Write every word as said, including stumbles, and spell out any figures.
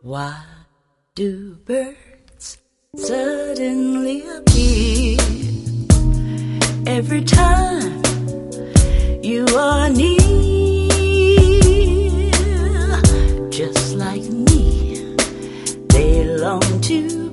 Why do birds suddenly appear every time you are near? Just like me, they long to